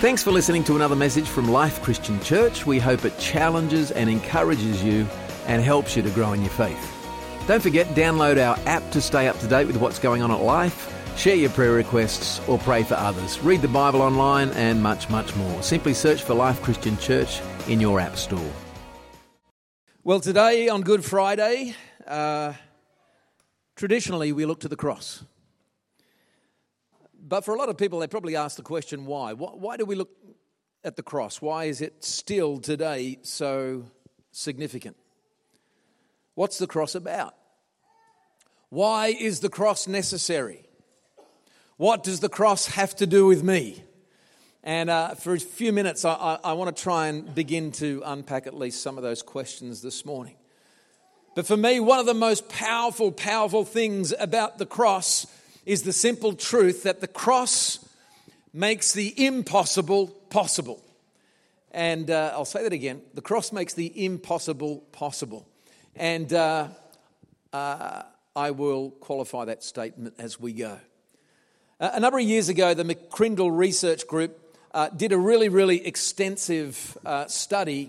Thanks for listening to another message from Life Christian Church. We hope it challenges and encourages you and helps you to grow in your faith. Don't forget, download our app to stay up to date with what's going on at Life, share your prayer requests or pray for others, read the Bible online and much, much more. Simply search for Life Christian Church in your app store. Well, today on Good Friday, traditionally we look to the cross. But for a lot of people, they probably ask the question, why? Why do we look at the cross? Why is it still today so significant? What's the cross about? Why is the cross necessary? What does the cross have to do with me? And for a few minutes, I want to try and begin to unpack at least some of those questions this morning. But for me, one of the most powerful things about the cross is the simple truth that the cross makes the impossible possible. And I'll say that again. The cross makes the impossible possible. And I will qualify that statement as we go. A number of years ago, the McCrindle Research Group did a really extensive study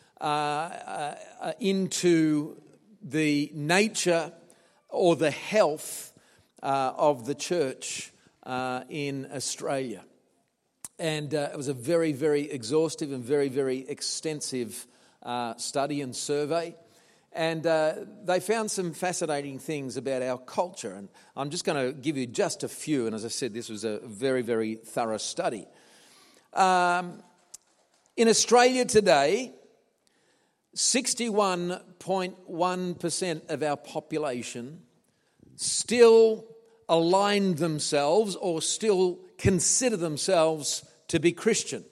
into the nature or the health of the church in Australia. And it was a very exhaustive and very extensive study and survey. And they found some fascinating things about our culture. And I'm just going to give you just a few. And as I said, this was a very thorough study. In Australia today, 61.1% of our population still align themselves or still consider themselves to be Christian.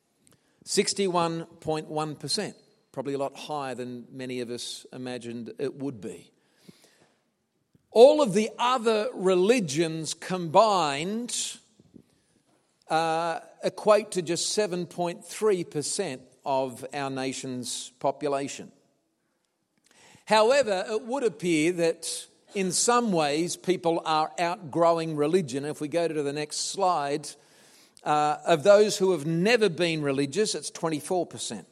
61.1%. Probably a lot higher than many of us imagined it would be. All of the other religions combined equate to just 7.3% of our nation's population. However, it would appear that in some ways people are outgrowing religion. If we go to the next slide, of those who have never been religious, it's 24%.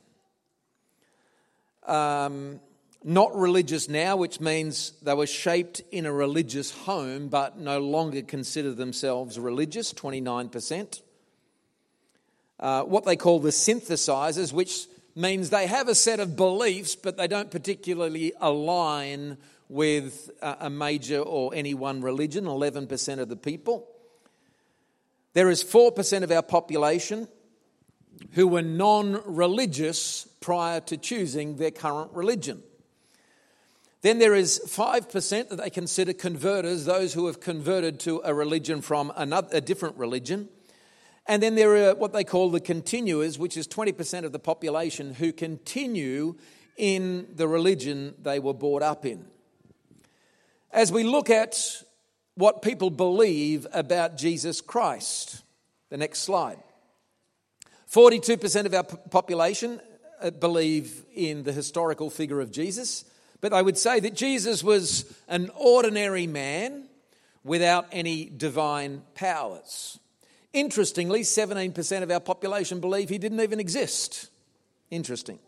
Not religious now, which means they were shaped in a religious home but no longer consider themselves religious, 29%. What they call the synthesizers, which means they have a set of beliefs but they don't particularly align with a major or any one religion, 11% of the people. There is 4% of our population who were non-religious prior to choosing their current religion. Then there is 5% that they consider converters, those who have converted to a religion from a different religion. And then there are what they call the continuers, which is 20% of the population who continue in the religion they were brought up in. As we look at what people believe about Jesus Christ, the next slide. 42% of our population believe in the historical figure of Jesus, but I would say that Jesus was an ordinary man without any divine powers. Interestingly, 17% of our population believe he didn't even exist. Interesting.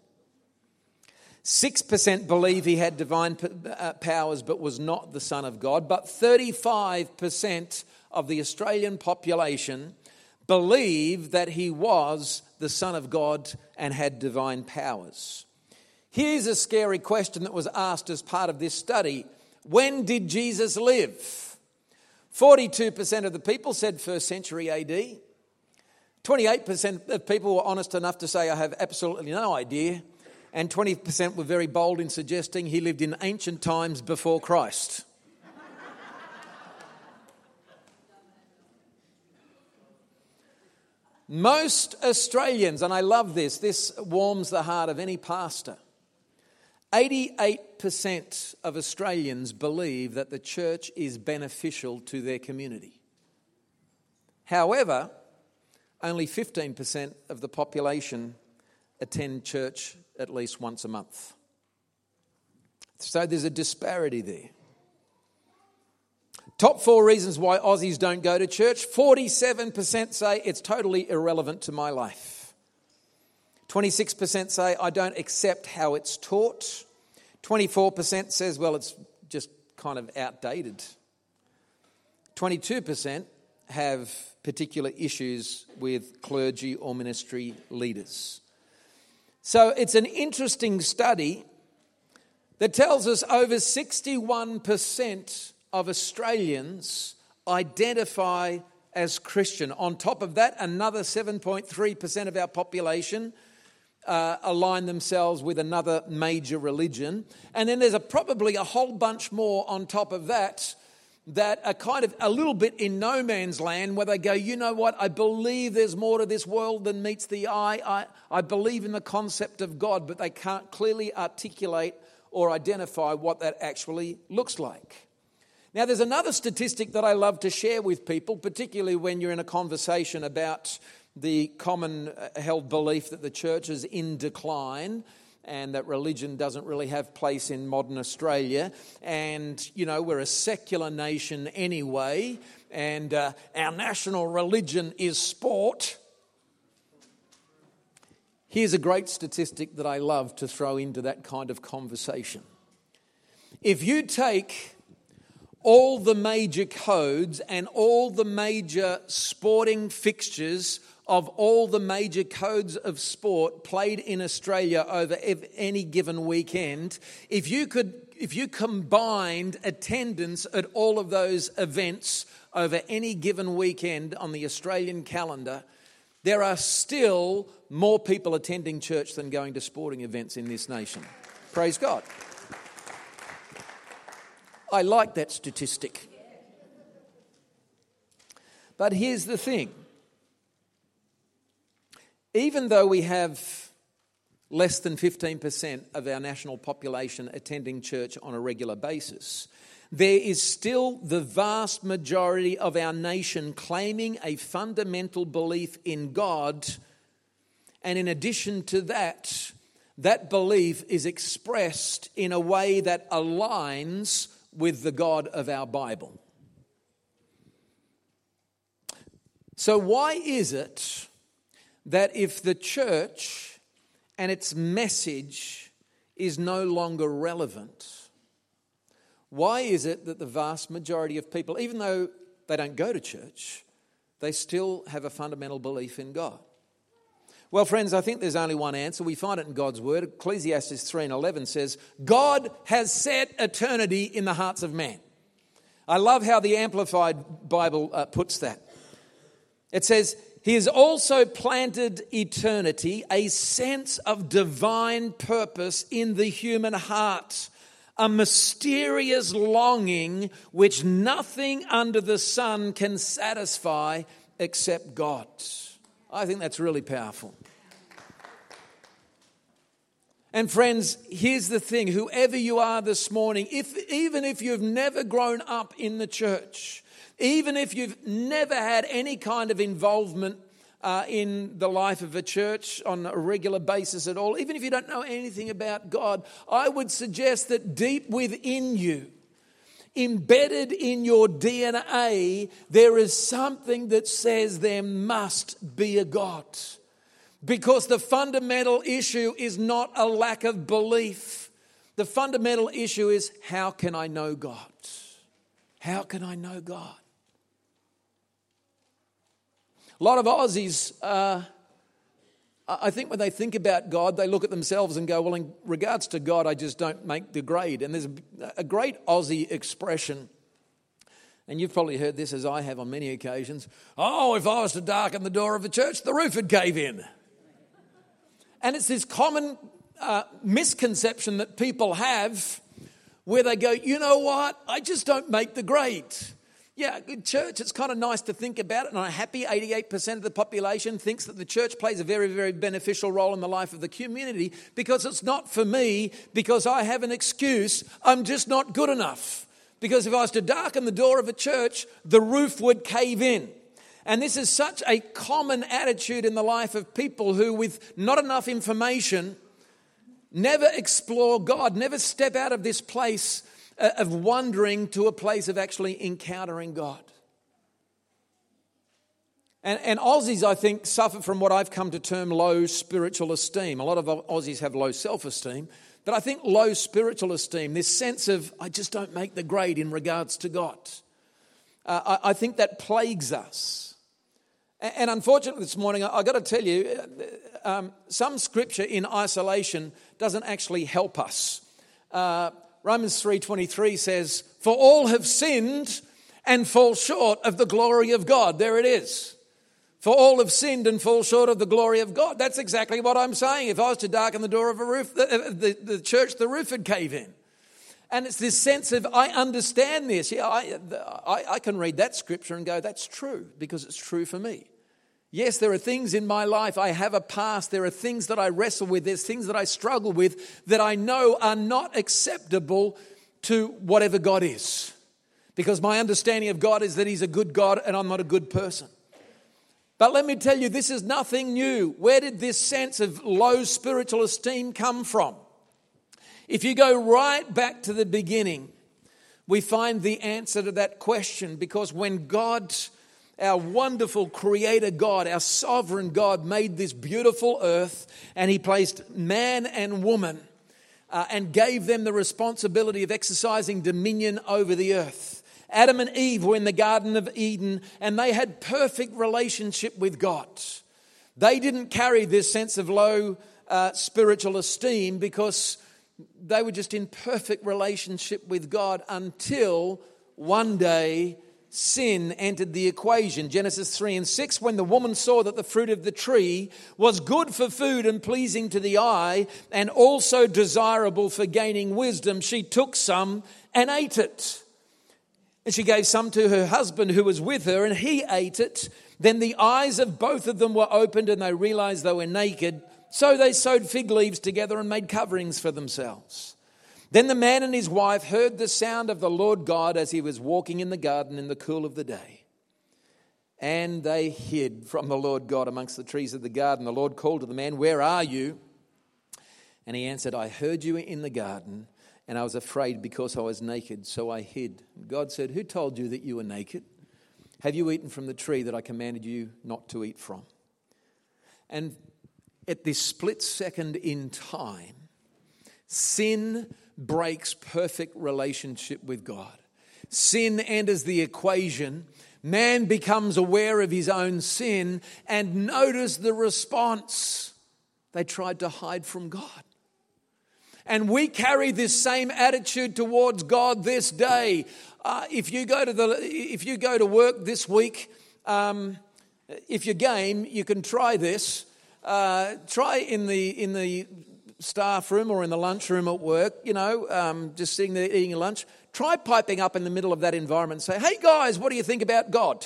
6% believe he had divine powers but was not the Son of God, but 35% of the Australian population believe that he was the Son of God and had divine powers. Here's a scary question that was asked as part of this study. When did Jesus live? 42% of the people said 1st century AD. 28% of people were honest enough to say, I have absolutely no idea. And 20% were very bold in suggesting he lived in ancient times before Christ. Most Australians, and I love this warms the heart of any pastor, 88% of Australians believe that the church is beneficial to their community. However, only 15% of the population attend church at least once a month. So there's a disparity there. Top 4 reasons why Aussies don't go to church. 47% say it's totally irrelevant to my life. 26% say I don't accept how it's taught. 24% says, well, it's just kind of outdated. 22% have particular issues with clergy or ministry leaders. So it's an interesting study that tells us over 61% of Australians identify as Christian. On top of that, another 7.3% of our population align themselves with another major religion. And then there's probably a whole bunch more on top of that are kind of a little bit in no man's land, where they go, you know what, I believe there's more to this world than meets the eye. I believe in the concept of God, but they can't clearly articulate or identify what that actually looks like. Now, there's another statistic that I love to share with people, particularly when you're in a conversation about the common held belief that the church is in decline and that religion doesn't really have place in modern Australia. And, you know, we're a secular nation anyway, and our national religion is sport. Here's a great statistic that I love to throw into that kind of conversation. If you take all the major codes and all the major sporting fixtures of all the major codes of sport played in Australia over any given weekend, if you combined attendance at all of those events over any given weekend on the Australian calendar, there are still more people attending church than going to sporting events in this nation. Praise God. I like that statistic. But here's the thing. Even though we have less than 15% of our national population attending church on a regular basis, there is still the vast majority of our nation claiming a fundamental belief in God. And in addition to that, that belief is expressed in a way that aligns with the God of our Bible. So why is it that if the church and its message is no longer relevant, why is it that the vast majority of people, even though they don't go to church, they still have a fundamental belief in God? Well, friends, I think there's only one answer. We find it in God's word. Ecclesiastes 3:11 says, God has set eternity in the hearts of man. I love how the Amplified Bible puts that. It says, He has also planted eternity, a sense of divine purpose in the human heart, a mysterious longing which nothing under the sun can satisfy except God. I think that's really powerful. And friends, here's the thing. Whoever you are this morning, even if you've never grown up in the church, even if you've never had any kind of involvement in the life of a church on a regular basis at all, even if you don't know anything about God, I would suggest that deep within you, embedded in your DNA, there is something that says there must be a God. Because the fundamental issue is not a lack of belief. The fundamental issue is, how can I know God? How can I know God? A lot of Aussies, I think when they think about God, they look at themselves and go, well, in regards to God, I just don't make the grade. And there's a great Aussie expression, and you've probably heard this as I have on many occasions. Oh, if I was to darken the door of a church, the roof would cave in. And it's this common misconception that people have where they go, you know what, I just don't make the grade. Yeah, church, it's kind of nice to think about it, and I'm happy 88% of the population thinks that the church plays a very, very beneficial role in the life of the community, because it's not for me, because I have an excuse, I'm just not good enough. Because if I was to darken the door of a church, the roof would cave in. And this is such a common attitude in the life of people who, with not enough information, never explore God, never step out of this place of wandering to a place of actually encountering God. And Aussies, I think, suffer from what I've come to term low spiritual esteem. A lot of Aussies have low self-esteem, but I think low spiritual esteem, this sense of, I just don't make the grade in regards to God. I think that plagues us. And unfortunately this morning, I've got to tell you, some scripture in isolation doesn't actually help us. Romans 3:23 says, "For all have sinned and fall short of the glory of God." There it is. For all have sinned and fall short of the glory of God. That's exactly what I'm saying. If I was to darken the door of a roof, the church, the roof would cave in. And it's this sense of, I understand this. Yeah, I can read that scripture and go, that's true, because it's true for me. Yes, there are things in my life, I have a past, there are things that I wrestle with, there's things that I struggle with that I know are not acceptable to whatever God is. Because my understanding of God is that He's a good God and I'm not a good person. But let me tell you, this is nothing new. Where did this sense of low spiritual esteem come from? If you go right back to the beginning, we find the answer to that question, because when God, our wonderful creator God, our sovereign God, made this beautiful earth and He placed man and woman and gave them the responsibility of exercising dominion over the earth. Adam and Eve were in the Garden of Eden and they had perfect relationship with God. They didn't carry this sense of low spiritual esteem because they were just in perfect relationship with God until one day sin entered the equation. Genesis 3:6, when the woman saw that the fruit of the tree was good for food and pleasing to the eye and also desirable for gaining wisdom, she took some and ate it. And she gave some to her husband who was with her, and he ate it. Then the eyes of both of them were opened and they realized they were naked. So they sewed fig leaves together and made coverings for themselves. Then the man and his wife heard the sound of the Lord God as He was walking in the garden in the cool of the day. And they hid from the Lord God amongst the trees of the garden. The Lord called to the man, "Where are you?" And he answered, "I heard you in the garden, and I was afraid because I was naked, so I hid." God said, "Who told you that you were naked? Have you eaten from the tree that I commanded you not to eat from?" And at this split second in time, sin breaks perfect relationship with God. Sin enters the equation. Man becomes aware of his own sin, and notice the response. They tried to hide from God. And we carry this same attitude towards God this day. If you go to work this week, if you're game, you can try this. Try in the staff room or in the lunchroom at work. Just sitting there eating your lunch. Try piping up in the middle of that environment and say, "Hey guys, what do you think about God?"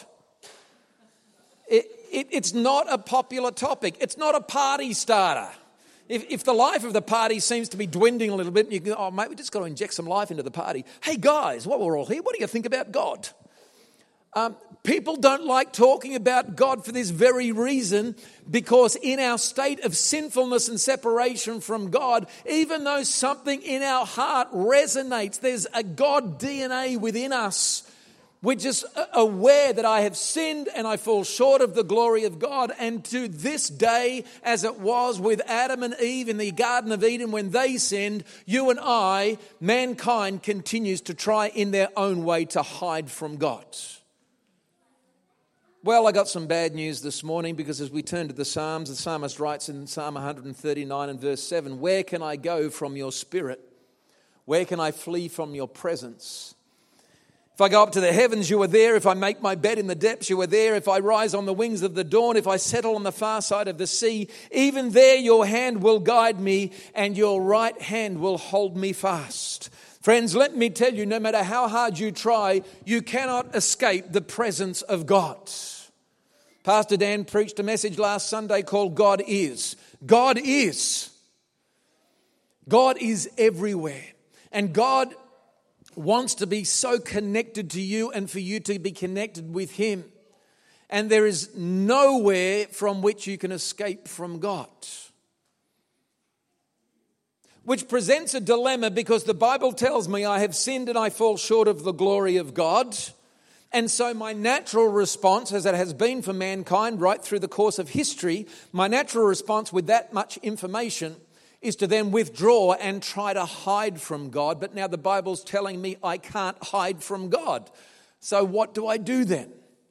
It's not a popular topic. It's not a party starter. If the life of the party seems to be dwindling a little bit, and you go, "Oh, mate, we just got to inject some life into the party." Hey, guys, while we're all here, what do you think about God? People don't like talking about God for this very reason, because in our state of sinfulness and separation from God, even though something in our heart resonates, there's a God DNA within us. We're just aware that I have sinned and I fall short of the glory of God. And to this day, as it was with Adam and Eve in the Garden of Eden when they sinned, you and I, mankind, continues to try in their own way to hide from God. Well, I got some bad news this morning, because as we turn to the Psalms, the psalmist writes in Psalm 139 and verse 7, "Where can I go from your spirit? Where can I flee from your presence? If I go up to the heavens, you are there. If I make my bed in the depths, you are there. If I rise on the wings of the dawn, if I settle on the far side of the sea, even there your hand will guide me and your right hand will hold me fast." Friends, let me tell you, no matter how hard you try, you cannot escape the presence of God. Pastor Dan preached a message last Sunday called God Is. God is. God is everywhere. And God wants to be so connected to you and for you to be connected with Him. And there is nowhere from which you can escape from God. which presents a dilemma because the Bible tells me I have sinned and I fall short of the glory of God. And so my natural response, as it has been for mankind right through the course of history, my natural response with that much information is to then withdraw and try to hide from God. But now the Bible's telling me I can't hide from God. So what do I do then?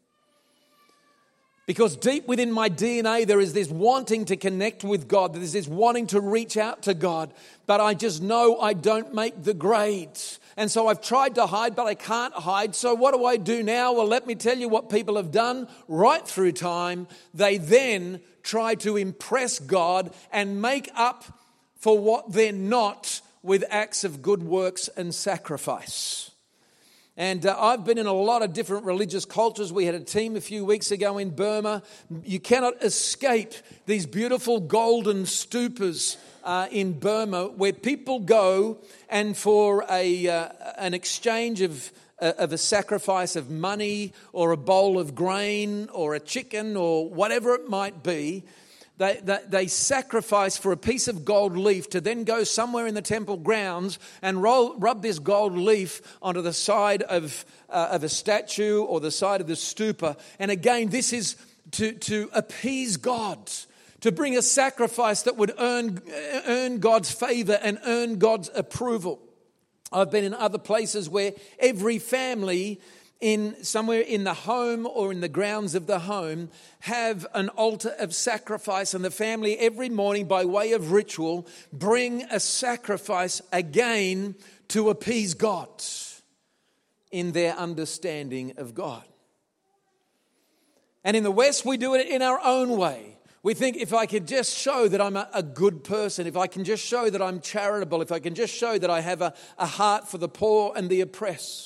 Because deep within my DNA, there is this wanting to connect with God. There's this wanting to reach out to God. But I just know I don't make the grade. And so I've tried to hide, but I can't hide. So what do I do now? Well, let me tell you what people have done right through time. They then try to impress God and make up for what they're not with acts of good works and sacrifice. And I've been in a lot of different religious cultures. We had a team a few weeks ago in Burma. You cannot escape these beautiful golden stupas in Burma where people go and for an exchange of a sacrifice of money or a bowl of grain or a chicken or whatever it might be, They sacrifice for a piece of gold leaf to then go somewhere in the temple grounds and rub this gold leaf onto the side of a statue or the side of the stupa. And again, this is to appease God, to bring a sacrifice that would earn God's favor and earn God's approval. I've been in other places where every family somewhere in the home or in the grounds of the home have an altar of sacrifice, and the family every morning by way of ritual bring a sacrifice again to appease God in their understanding of God. And in the West we do it in our own way. We think if I could just show that I'm a good person, if I can just show that I'm charitable, if I can just show that I have a heart for the poor and the oppressed.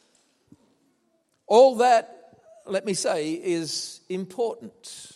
All that, let me say, is important.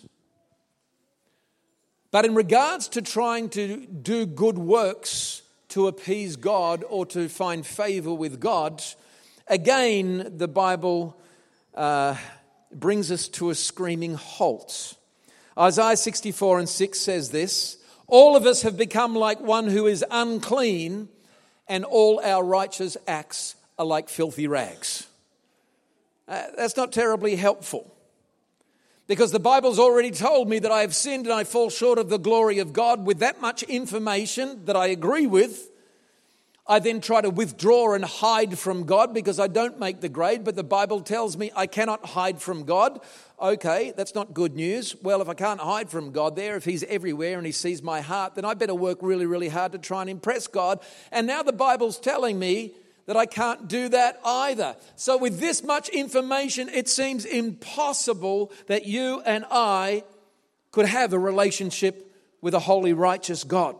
But in regards to trying to do good works to appease God or to find favor with God, again, the Bible brings us to a screaming halt. Isaiah 64:6 says this: "All of us have become like one who is unclean, and all our righteous acts are like filthy rags." That's not terribly helpful, because the Bible's already told me that I have sinned and I fall short of the glory of God. With that much information that I agree with, I then try to withdraw and hide from God because I don't make the grade, but the Bible tells me I cannot hide from God. Okay, that's not good news. Well, if I can't hide from God there, if He's everywhere and He sees my heart, then I better work really, really hard to try and impress God. And now the Bible's telling me that I can't do that either. So with this much information, it seems impossible that you and I could have a relationship with a holy, righteous God.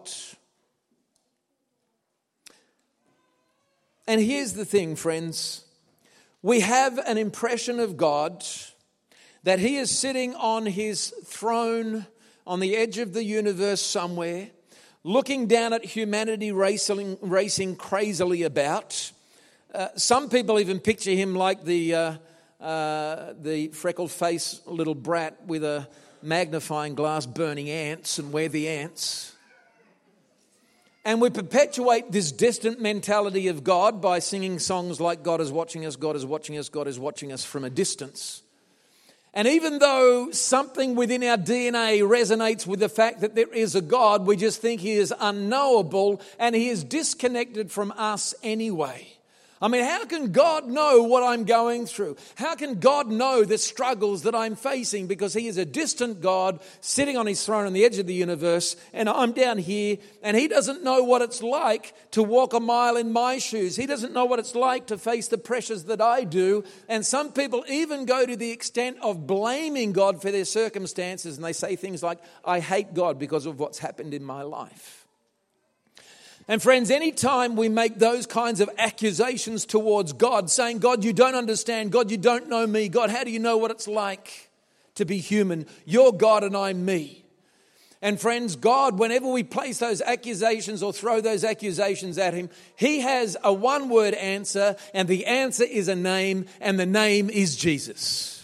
And here's the thing, friends. We have an impression of God that He is sitting on His throne on the edge of the universe somewhere, looking down at humanity racing crazily about. Some people even picture Him like the freckled-faced little brat with a magnifying glass burning ants, and we're the ants. And we perpetuate this distant mentality of God by singing songs like "God is watching us, God is watching us, God is watching us" from a distance. And even though something within our DNA resonates with the fact that there is a God, we just think He is unknowable and He is disconnected from us anyway. I mean, how can God know what I'm going through? How can God know the struggles that I'm facing? Because He is a distant God sitting on His throne on the edge of the universe, and I'm down here, and He doesn't know what it's like to walk a mile in my shoes. He doesn't know what it's like to face the pressures that I do. And some people even go to the extent of blaming God for their circumstances, and they say things like, "I hate God because of what's happened in my life." And friends, anytime we make those kinds of accusations towards God, saying, "God, you don't understand. God, you don't know me. God, how do you know what it's like to be human? You're God and I'm me." And friends, God, whenever we place those accusations or throw those accusations at Him, He has a one-word answer, and the answer is a name, and the name is Jesus.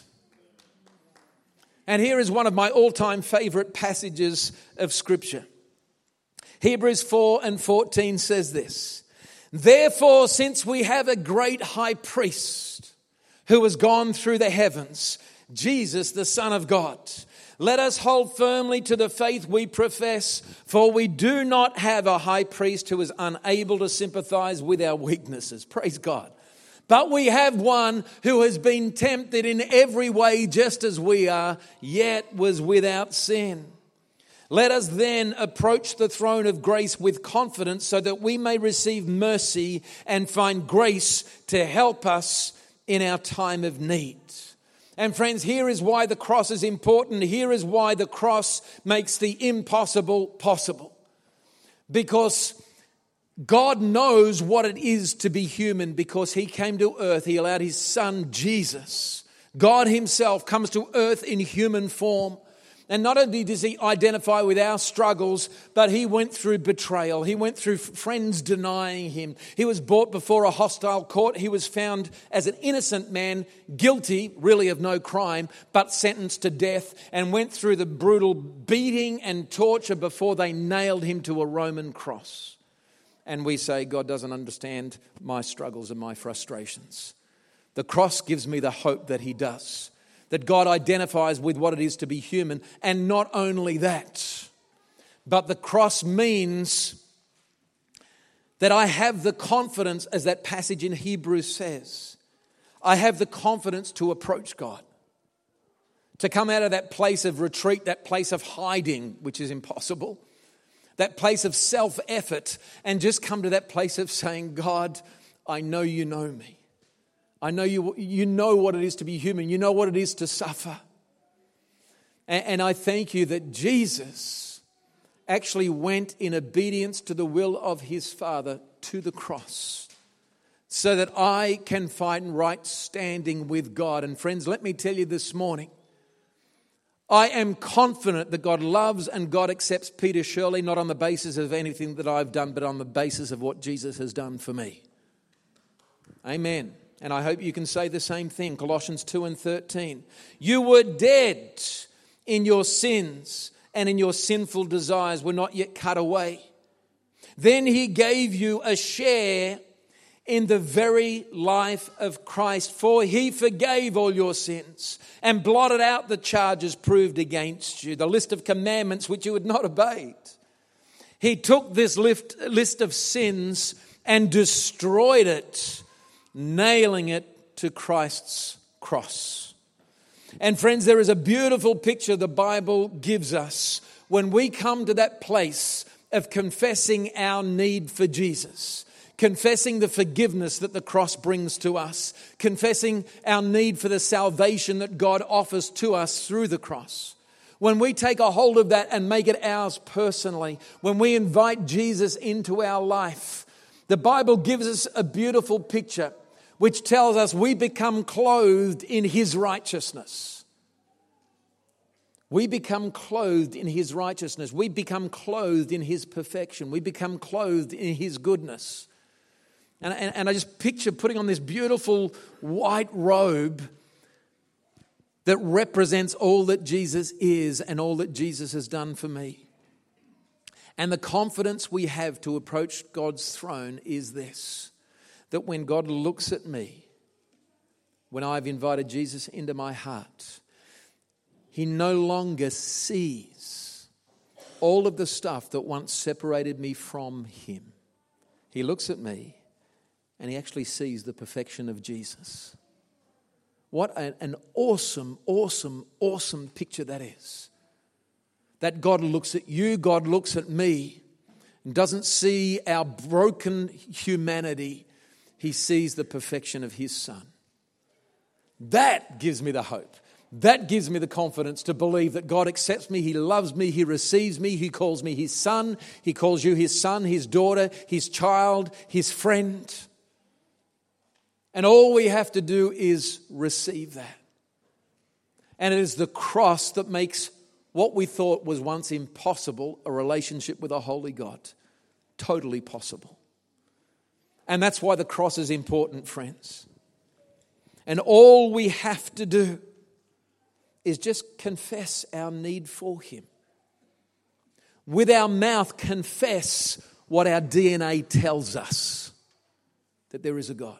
And here is one of my all-time favorite passages of Scripture. Hebrews 4:14 says this: "Therefore, since we have a great high priest who has gone through the heavens, Jesus, the Son of God, let us hold firmly to the faith we profess, for we do not have a high priest who is unable to sympathize with our weaknesses." Praise God. "But we have one who has been tempted in every way just as we are, yet was without sin. Let us then approach the throne of grace with confidence so that we may receive mercy and find grace to help us in our time of need." And friends, here is why the cross is important. Here is why the cross makes the impossible possible. Because God knows what it is to be human, because He came to earth. He allowed His Son, Jesus. God Himself comes to earth in human form. And not only does He identify with our struggles, but He went through betrayal. He went through friends denying Him. He was brought before a hostile court. He was found as an innocent man, guilty really of no crime, but sentenced to death, and went through the brutal beating and torture before they nailed Him to a Roman cross. And we say, God doesn't understand my struggles and my frustrations. The cross gives me the hope that He does. That God identifies with what it is to be human. And not only that, but the cross means that I have the confidence, as that passage in Hebrews says, I have the confidence to approach God. To come out of that place of retreat, that place of hiding, which is impossible. That place of self-effort, and just come to that place of saying, God, I know you know me. I know you know what it is to be human. You know what it is to suffer. And I thank you that Jesus actually went in obedience to the will of His Father to the cross so that I can find right standing with God. And friends, let me tell you this morning, I am confident that God loves and God accepts Peter Shirley, not on the basis of anything that I've done, but on the basis of what Jesus has done for me. Amen. And I hope you can say the same thing. Colossians 2:13. "You were dead in your sins and in your sinful desires, were not yet cut away. Then He gave you a share in the very life of Christ, for He forgave all your sins and blotted out the charges proved against you, the list of commandments which you had not obeyed. He took this list of sins and destroyed it, nailing it to Christ's cross." And friends, there is a beautiful picture the Bible gives us when we come to that place of confessing our need for Jesus, confessing the forgiveness that the cross brings to us, confessing our need for the salvation that God offers to us through the cross. When we take a hold of that and make it ours personally, when we invite Jesus into our life, the Bible gives us a beautiful picture which tells us we become clothed in His righteousness. We become clothed in His righteousness. We become clothed in His perfection. We become clothed in His goodness. And I just picture putting on this beautiful white robe that represents all that Jesus is and all that Jesus has done for me. And the confidence we have to approach God's throne is this: that when God looks at me, when I've invited Jesus into my heart, He no longer sees all of the stuff that once separated me from Him. He looks at me and He actually sees the perfection of Jesus. What an awesome, awesome, awesome picture that is. That God looks at you, God looks at me, and doesn't see our broken humanity. He sees the perfection of His Son. That gives me the hope. That gives me the confidence to believe that God accepts me, He loves me, He receives me, He calls me His son, He calls you His son, His daughter, His child, His friend. And all we have to do is receive that. And it is the cross that makes what we thought was once impossible, a relationship with a holy God, totally possible. And that's why the cross is important, friends. And all we have to do is just confess our need for Him. with our mouth confess what our DNA tells us, that there is a God.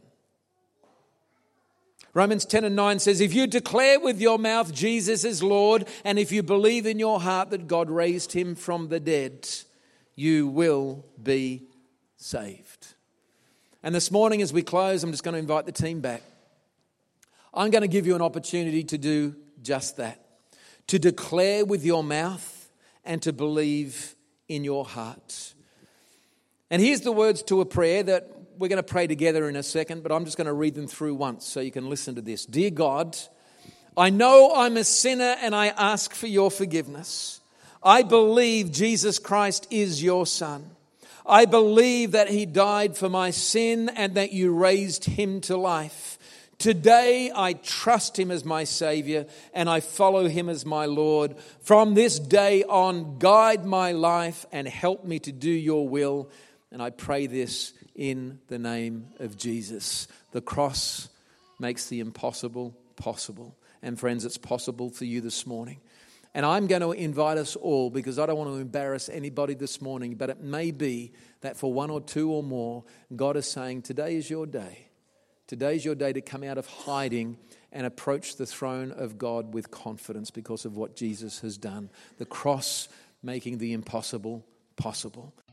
Romans 10:9 says, if you declare with your mouth Jesus is Lord, and if you believe in your heart that God raised him from the dead, you will be saved. And this morning as we close, I'm just going to invite the team back. I'm going to give you an opportunity to do just that. To declare with your mouth and to believe in your heart. And here's the words to a prayer that we're going to pray together in a second, but I'm just going to read them through once so you can listen to this. Dear God, I know I'm a sinner and I ask for your forgiveness. I believe Jesus Christ is your Son. I believe that he died for my sin and that you raised him to life. Today I trust him as my Savior and I follow him as my Lord. From this day on, guide my life and help me to do your will. And I pray this in the name of Jesus. The cross makes the impossible possible. And friends, it's possible for you this morning. And I'm going to invite us all, because I don't want to embarrass anybody this morning, but it may be that for one or two or more, God is saying, today is your day. Today is your day to come out of hiding and approach the throne of God with confidence because of what Jesus has done. The cross making the impossible possible.